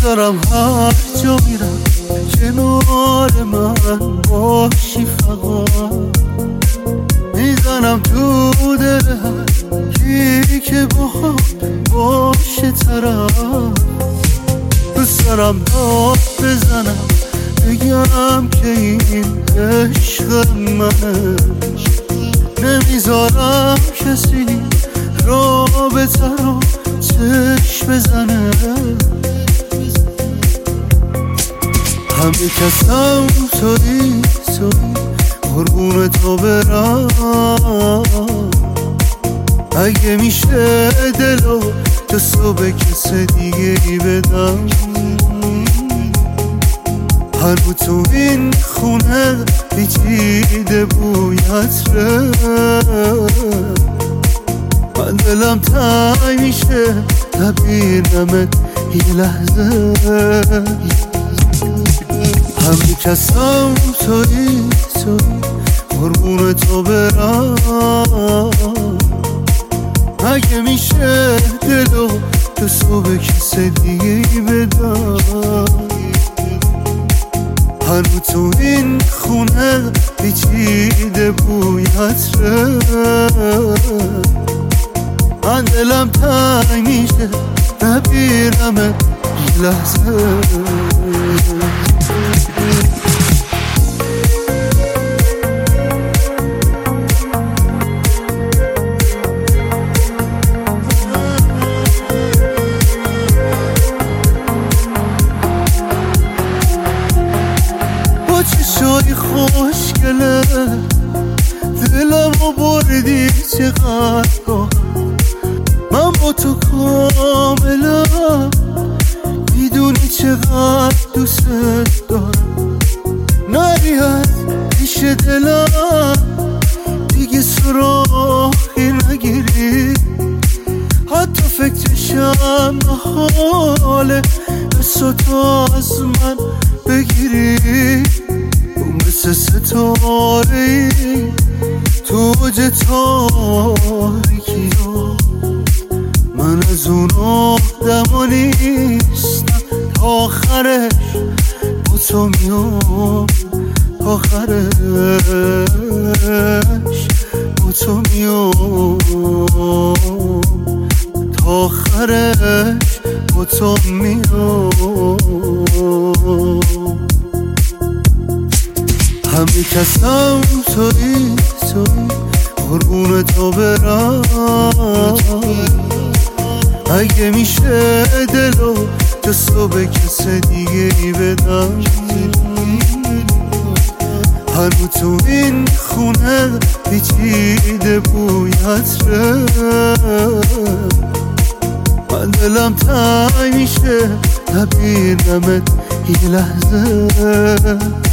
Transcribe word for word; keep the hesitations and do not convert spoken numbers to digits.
دارم هر جا میرم کنار من باشی، فقط میزنم تو دل هر کی که با باشه طرف. دوست دارم داد بزنم بگم که این عشق منه، نمیذارم کسی رابطه رو چشم بزنه. همه کسم توی توی قربون تو برم، اگه میشه دلو دستو به کس دیگه ای بدم. هنو تو این خونه پیچیده بوی عطره، من دلم تنگ میشه نبینمت یه لحظه. همه کسم توی توی قربون تو برم، اگه میشه دلو دستو به کس دیگه ای بدم. هنو تو این خونه پیچیده بوی عطره، من دلم تنگ میشه نبینمت یه لحظه. چشای خوشگله دلمو بردی چقدر گاه، من با تو کاملم، میدونی چقدر دوست دارم. نری از پیش دلم دیگه سراغی نگیری، حتی فکرشم نحاله بسا تو از من بگیری. مثل ستاره تو اوج تاریکی ها، من از اون آدما نیستم، تا آخرش با تو میام، تا آخرش با تو میام، تا آخرش با تو میام. همه کسم توی توی قربون تو برم، اگه میشه دلو دستو به کس دیگه ای بدم. هنو تو این خونه پیچیده بوی عطره، من دلم تنگ میشه نبینمت یه لحظه.